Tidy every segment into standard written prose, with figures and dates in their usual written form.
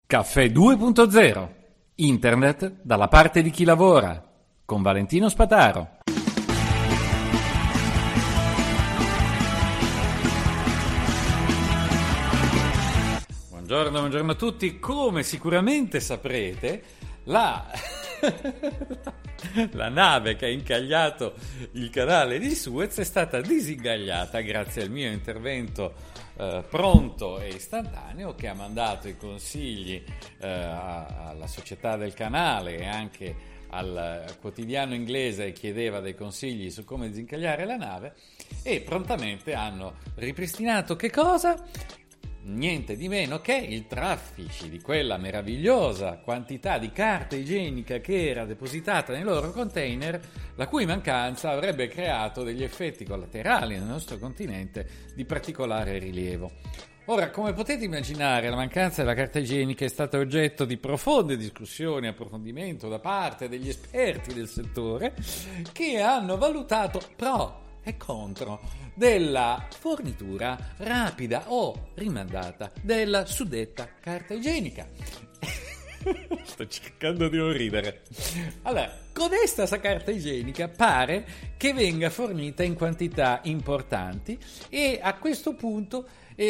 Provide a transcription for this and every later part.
Caffè 2.0. Internet dalla parte di chi lavora. Con Valentino Spataro. Buongiorno a tutti. Come sicuramente saprete, la nave che ha incagliato il canale di Suez è stata disincagliata grazie al mio intervento pronto e istantaneo, che ha mandato i consigli alla società del canale e anche al quotidiano inglese che chiedeva dei consigli su come disincagliare la nave, e prontamente hanno ripristinato che cosa? Niente di meno che il traffico di quella meravigliosa quantità di carta igienica che era depositata nei loro container, la cui mancanza avrebbe creato degli effetti collaterali nel nostro continente di particolare rilievo. Ora, come potete immaginare, la mancanza della carta igienica è stata oggetto di profonde discussioni e approfondimento da parte degli esperti del settore, che hanno valutato pro e contro della fornitura rapida o rimandata della suddetta carta igienica. Sto cercando di non ridere. Allora, codesta carta igienica pare che venga fornita in quantità importanti, e a questo punto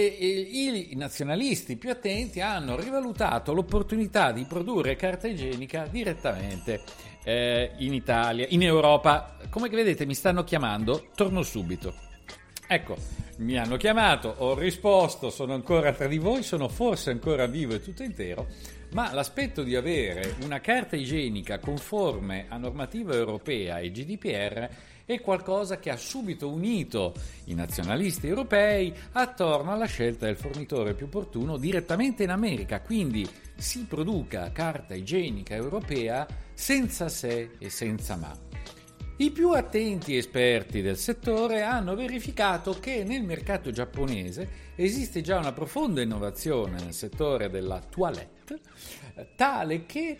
i nazionalisti più attenti hanno rivalutato l'opportunità di produrre carta igienica direttamente in Italia, in Europa. Come vedete mi stanno chiamando, torno subito. Ecco, mi hanno chiamato, ho risposto, sono ancora tra di voi, sono forse ancora vivo e tutto intero, ma l'aspetto di avere una carta igienica conforme a normativa europea e GDPR è qualcosa che ha subito unito i nazionalisti europei attorno alla scelta del fornitore più opportuno direttamente in America, quindi si produca carta igienica europea senza se e senza ma. I più attenti esperti del settore hanno verificato che nel mercato giapponese esiste già una profonda innovazione nel settore della toilette, tale che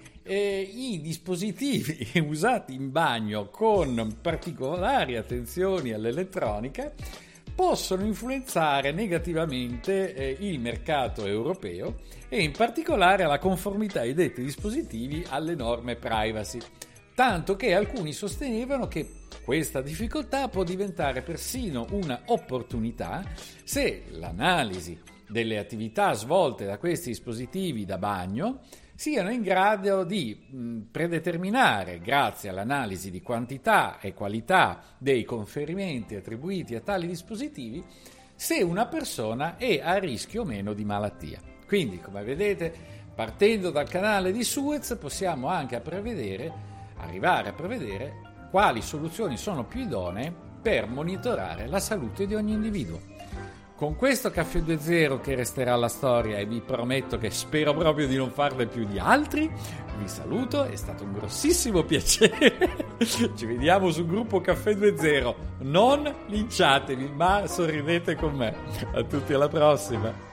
i dispositivi usati in bagno con particolari attenzioni all'elettronica possono influenzare negativamente il mercato europeo, e in particolare la conformità di detti dispositivi alle norme privacy. Tanto che alcuni sostenevano che questa difficoltà può diventare persino una opportunità se l'analisi delle attività svolte da questi dispositivi da bagno siano in grado di predeterminare, grazie all'analisi di quantità e qualità dei conferimenti attribuiti a tali dispositivi, se una persona è a rischio o meno di malattia. Quindi, come vedete, partendo dal canale di Suez possiamo anche arrivare a prevedere quali soluzioni sono più idonee per monitorare la salute di ogni individuo. Con questo Caffè 2.0, che resterà alla storia e vi prometto che spero proprio di non farne più di altri, vi saluto, è stato un grossissimo piacere. Ci vediamo sul gruppo Caffè 2.0, non linciatevi ma sorridete con me. A tutti, alla prossima.